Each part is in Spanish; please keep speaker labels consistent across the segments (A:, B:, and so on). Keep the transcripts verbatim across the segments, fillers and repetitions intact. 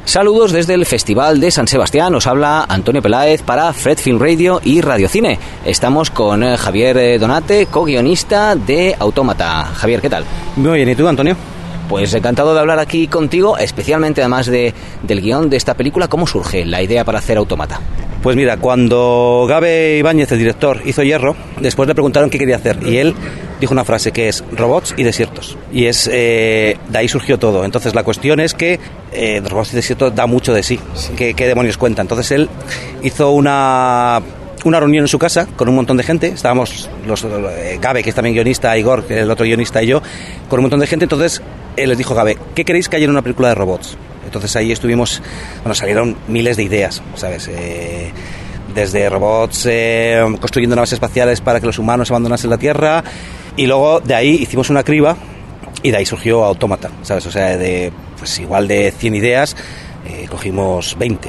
A: Saludos desde el Festival de San Sebastián, os habla Antonio Peláez para Fred Film Radio y Radio Cine. Estamos con eh, Javier eh, Donate, co-guionista de Autómata. Javier, ¿qué tal?
B: Muy bien, ¿y tú, Antonio?
A: Pues encantado de hablar aquí contigo, especialmente además de, del guión de esta película. ¿Cómo surge la idea para hacer Autómata?
B: Pues mira, cuando Gabe Ibáñez, el director, hizo Hierro, después le preguntaron qué quería hacer y él dijo una frase que es robots y desiertos. Y es eh, de ahí surgió todo. Entonces la cuestión es que eh, robots y desiertos da mucho de sí. sí. ¿Qué, ¿Qué demonios cuenta? Entonces él hizo una... una reunión en su casa con un montón de gente. Estábamos los eh, Gabe, que es también guionista, Igor, que es el otro guionista, y yo, con un montón de gente. Entonces él les dijo a Gabe, ¿qué queréis que haya en una película de robots? Entonces ahí estuvimos, bueno, salieron miles de ideas, ¿sabes? Eh, desde robots eh, construyendo naves espaciales para que los humanos abandonasen la Tierra, y luego de ahí hicimos una criba y de ahí surgió Autómata, ¿sabes? O sea, de pues igual de cien ideas eh, cogimos veinte.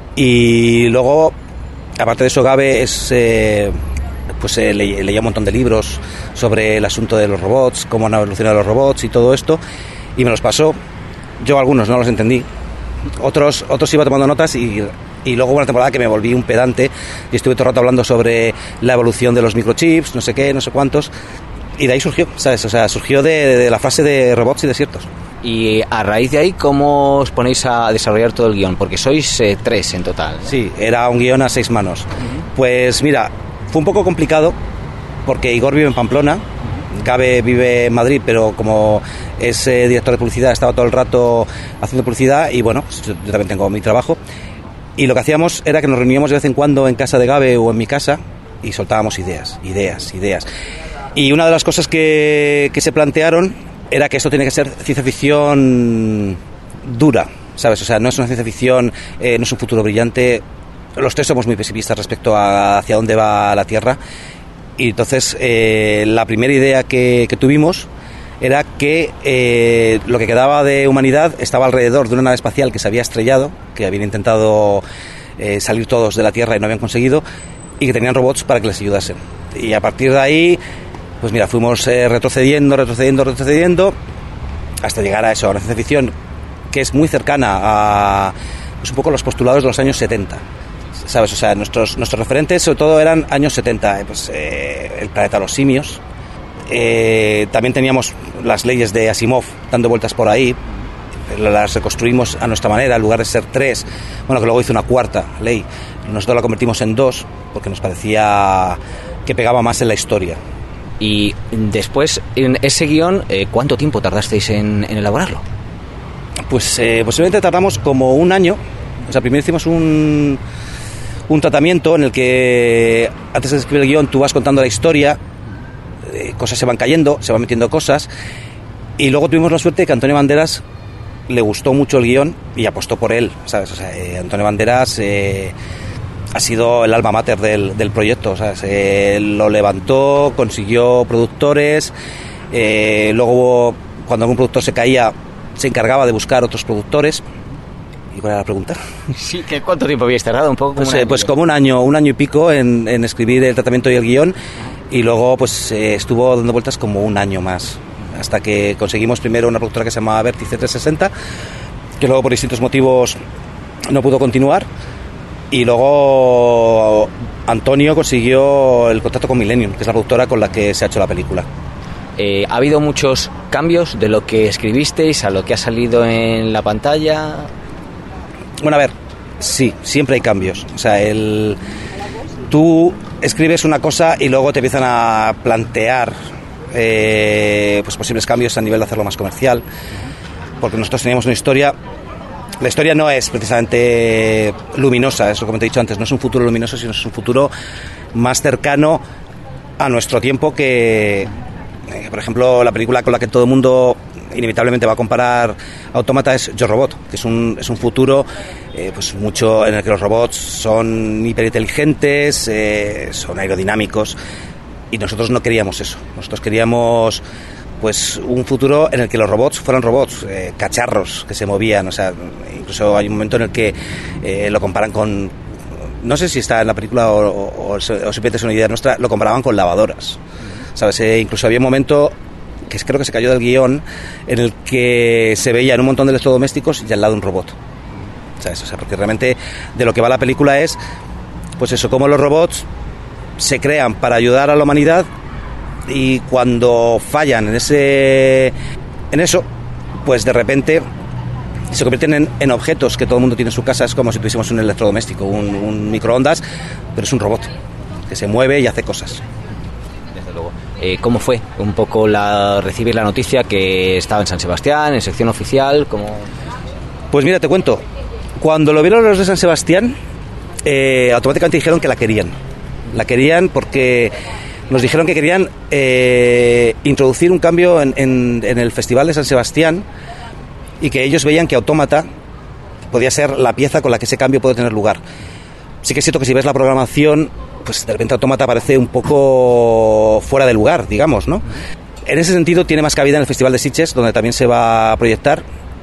B: Y luego, aparte de eso, Gabe es, eh, pues eh, le, leía un montón de libros sobre el asunto de los robots, cómo han evolucionado los robots y todo esto, y me los pasó. Yo algunos no los entendí, otros otros iba tomando notas y, y luego hubo una temporada que me volví un pedante y estuve todo el rato hablando sobre la evolución de los microchips, no sé qué, no sé cuántos, y de ahí surgió, ¿sabes? O sea, surgió de, de la fase de robots y desiertos.
A: Y a raíz de ahí, ¿cómo os ponéis a desarrollar todo el guión? Porque sois eh, tres en total, ¿no?
B: Sí, era un guión a seis manos. Uh-huh. Pues mira, fue un poco complicado porque Igor vive en Pamplona, Gabe vive en Madrid, pero como es eh, director de publicidad, estaba todo el rato haciendo publicidad y bueno, yo, yo también tengo mi trabajo. Y lo que hacíamos era que nos reuníamos de vez en cuando en casa de Gabe o en mi casa y soltábamos ideas, ideas, ideas. Y una de las cosas que, que se plantearon era que esto tiene que ser ciencia ficción dura, ¿sabes? O sea, no es una ciencia ficción, eh, no es un futuro brillante. Los tres somos muy pesimistas respecto a hacia dónde va la Tierra. Y entonces eh, la primera idea que, que tuvimos era que eh, lo que quedaba de humanidad estaba alrededor de una nave espacial que se había estrellado, que habían intentado eh, salir todos de la Tierra y no habían conseguido, y que tenían robots para que les ayudasen. Y a partir de ahí, pues mira, fuimos eh, retrocediendo, retrocediendo, retrocediendo, hasta llegar a eso, a una ciencia ficción que es muy cercana a pues un poco los postulados de los años setenta. ¿Sabes? O sea, nuestros, nuestros referentes sobre todo eran años setenta, eh, pues eh, el planeta de los simios. Eh, también teníamos las leyes de Asimov dando vueltas por ahí, las reconstruimos a nuestra manera, en lugar de ser tres, bueno, que luego hizo una cuarta ley, nosotros la convertimos en dos, porque nos parecía que pegaba más en la historia.
A: Y después, en ese guión, eh, ¿cuánto tiempo tardasteis en, en elaborarlo?
B: Pues eh, posiblemente tardamos como un año. O sea, primero hicimos un... un tratamiento en el que antes de escribir el guión tú vas contando la historia, eh, cosas se van cayendo, se van metiendo cosas, y luego tuvimos la suerte de que a Antonio Banderas le gustó mucho el guión y apostó por él, ¿sabes? O sea, eh, Antonio Banderas eh, ha sido el alma mater del, del proyecto, ¿sabes? Eh, lo levantó, consiguió productores, eh, luego cuando algún productor se caía se encargaba de buscar otros productores. ¿Cuál era la pregunta?
A: Sí, ¿qué, ¿cuánto tiempo habíais tardado? Un poco como
B: pues, eh, pues como un año, un año y pico en, en escribir el tratamiento y el guión, y luego pues eh, estuvo dando vueltas como un año más, hasta que conseguimos primero una productora que se llamaba Vértice trescientos sesenta, que luego por distintos motivos no pudo continuar, y luego Antonio consiguió el contrato con Millennium, que es la productora con la que se ha hecho la película.
A: Eh, ¿Ha habido muchos cambios de lo que escribisteis a lo que ha salido en la pantalla?
B: Bueno, a ver, sí, siempre hay cambios. O sea, el, tú escribes una cosa y luego te empiezan a plantear eh, pues posibles cambios a nivel de hacerlo más comercial, porque nosotros teníamos una historia. La historia no es precisamente luminosa, es lo que te he dicho antes, no es un futuro luminoso, sino es un futuro más cercano a nuestro tiempo que, eh, por ejemplo, la película con la que todo el mundo inevitablemente va a comparar Autómata es Yo Robot, que es un, es un futuro eh, pues mucho en el que los robots son hiperinteligentes, eh, son aerodinámicos, y nosotros no queríamos eso. Nosotros queríamos pues un futuro en el que los robots fueran robots, eh, cacharros que se movían. O sea, incluso hay un momento en el que eh, lo comparan con, no sé si está en la película o, o, o simplemente es una idea nuestra, lo comparaban con lavadoras, ¿sabes? Eh, incluso había un momento que creo que se cayó del guión en el que se veía en un montón de electrodomésticos y al lado un robot. ¿sabes? O sea, porque realmente de lo que va la película es, pues eso, cómo los robots se crean para ayudar a la humanidad y cuando fallan en ese en eso, pues de repente se convierten en, en objetos que todo el mundo tiene en su casa. Es como si tuviésemos un electrodoméstico, un, un microondas, pero es un robot que se mueve y hace cosas.
A: Desde luego. Eh, ¿Cómo fue un poco la recibir la noticia que estaba en San Sebastián, en sección oficial? ¿Cómo?
B: Pues mira, te cuento. Cuando lo vieron los de San Sebastián, eh, automáticamente dijeron que la querían. La querían porque nos dijeron que querían eh, introducir un cambio en, en, en el Festival de San Sebastián y que ellos veían que Autómata podía ser la pieza con la que ese cambio puede tener lugar. Sí que es cierto que si ves la programación, pues de repente Autómata parece un poco fuera de lugar, digamos, ¿no? En ese sentido tiene más cabida en el Festival de Sitges, donde también se va a proyectar,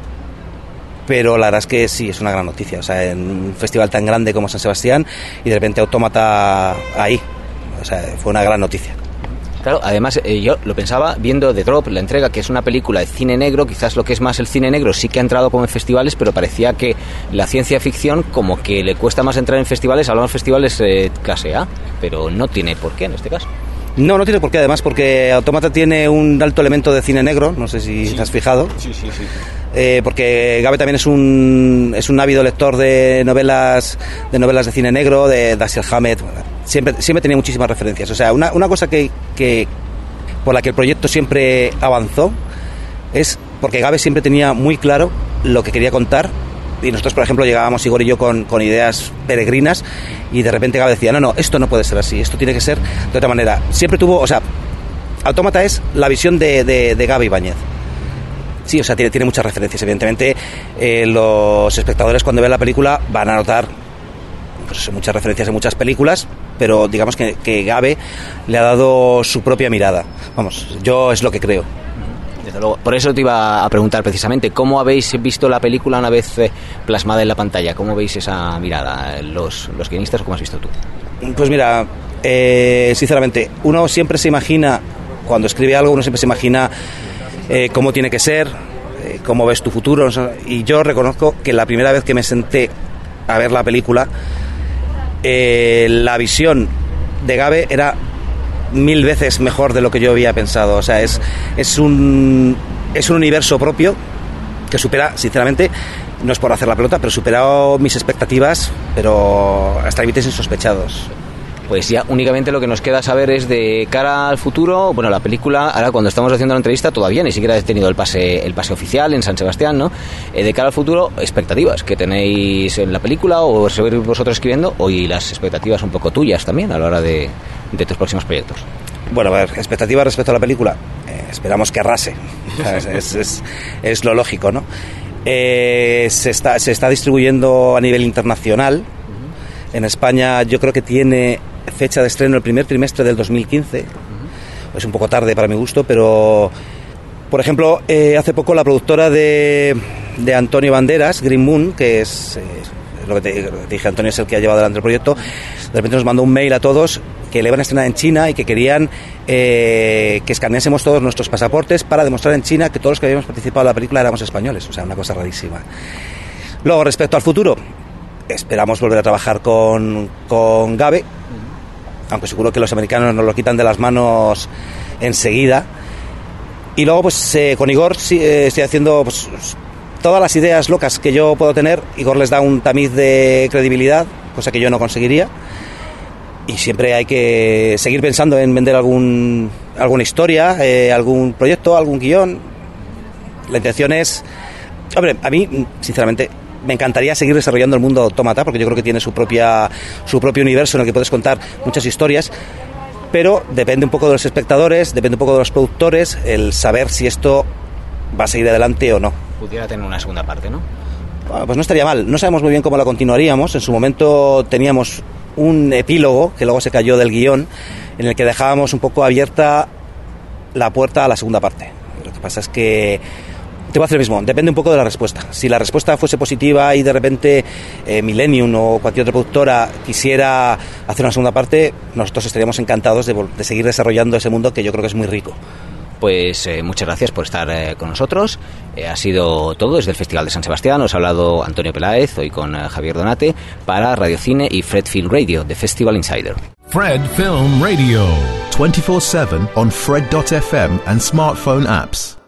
B: pero la verdad es que sí, es una gran noticia. O sea, en un festival tan grande como San Sebastián y de repente Autómata ahí, o sea, fue una gran noticia.
A: Claro, además eh, yo lo pensaba viendo The Drop, la entrega, que es una película de cine negro. Quizás lo que es más el cine negro sí que ha entrado como en festivales, pero parecía que la ciencia ficción como que le cuesta más entrar en festivales. Hablamos de festivales eh, clase A, pero no tiene por qué en este caso.
B: No, no tiene por qué, además, porque Autómata tiene un alto elemento de cine negro, no sé si sí. te has fijado.
A: Sí, sí, sí.
B: Eh, porque Gabe también es un es un ávido lector de novelas de novelas de cine negro, de Dashiell Hammett. Siempre siempre tenía muchísimas referencias. O sea, una, una cosa que, que por la que el proyecto siempre avanzó es porque Gabe siempre tenía muy claro lo que quería contar. Y nosotros, por ejemplo, llegábamos Igor y yo con, con ideas peregrinas y de repente Gabe decía, no, no, esto no puede ser así, esto tiene que ser de otra manera. Siempre tuvo, o sea, Autómata es la visión de, de, de Gabe Ibáñez. Sí, o sea, tiene, tiene muchas referencias. Evidentemente, eh, los espectadores cuando ven la película van a notar pues, muchas referencias en muchas películas, pero digamos que, que Gabe le ha dado su propia mirada. Vamos, yo es lo que creo.
A: Desde luego. Por eso te iba a preguntar precisamente, ¿cómo habéis visto la película una vez eh, plasmada en la pantalla? ¿Cómo veis esa mirada, los, los guionistas, o cómo has visto tú?
B: Pues mira, eh, sinceramente, uno siempre se imagina, cuando escribe algo, uno siempre se imagina eh, cómo tiene que ser, eh, cómo ves tu futuro, y yo reconozco que la primera vez que me senté a ver la película, eh, la visión de Gabe era mil veces mejor de lo que yo había pensado. O sea, es, es un es un universo propio que supera, sinceramente, no es por hacer la pelota, pero superado mis expectativas, pero hasta límites insospechados.
A: Pues ya únicamente lo que nos queda saber es de cara al futuro. Bueno, la película, ahora cuando estamos haciendo la entrevista todavía ni siquiera he tenido el pase el pase oficial en San Sebastián, ¿no? Eh, de cara al futuro, expectativas que tenéis en la película o seguir vosotros escribiendo, o y las expectativas un poco tuyas también a la hora de, de tus próximos proyectos.
B: Bueno, a ver, expectativas respecto a la película, eh, esperamos que arrase. es, es, es, es lo lógico, ¿no? Eh, se está se está distribuyendo a nivel internacional. En España yo creo que tiene fecha de estreno el primer trimestre del dos mil quince. Uh-huh. Es un poco tarde para mi gusto, pero por ejemplo, eh, hace poco la productora de, de Antonio Banderas, Green Moon, que es eh, lo, que te, lo que te dije, Antonio es el que ha llevado adelante el proyecto, de repente nos mandó un mail a todos que le iban a estrenar en China y que querían eh, que escaneásemos todos nuestros pasaportes para demostrar en China que todos los que habíamos participado en la película éramos españoles. O sea, una cosa rarísima. Luego, respecto al futuro, esperamos volver a trabajar con, con Gabe, aunque seguro que los americanos nos lo quitan de las manos enseguida. Y luego, pues eh, con Igor sí, eh, estoy haciendo pues, todas las ideas locas que yo puedo tener. Igor les da un tamiz de credibilidad, cosa que yo no conseguiría. Y siempre hay que seguir pensando en vender algún alguna historia, eh, algún proyecto, algún guión. La intención es... Hombre, a mí, sinceramente, me encantaría seguir desarrollando el mundo de Autómata, porque yo creo que tiene su propia su propio universo en el que puedes contar muchas historias, pero depende un poco de los espectadores, depende un poco de los productores, el saber si esto va a seguir adelante o no.
A: Pudiera tener una segunda parte, ¿no?
B: Bueno, pues no estaría mal. No sabemos muy bien cómo la continuaríamos. En su momento teníamos un epílogo que luego se cayó del guión, en el que dejábamos un poco abierta la puerta a la segunda parte. Lo que pasa es que te voy a hacer lo mismo, depende un poco de la respuesta. Si la respuesta fuese positiva y de repente eh, Millennium o cualquier otra productora quisiera hacer una segunda parte, nosotros estaríamos encantados de, de seguir desarrollando ese mundo que yo creo que es muy rico.
A: pues eh, muchas gracias por estar eh, con nosotros. Eh, ha sido todo desde el Festival de San Sebastián. Os ha hablado Antonio Peláez, hoy con eh, Javier Donate, para Radio Cine y Fred Film Radio, The Festival Insider.
C: Fred Film Radio, twenty-four seven on Fred dot f m and smartphone apps.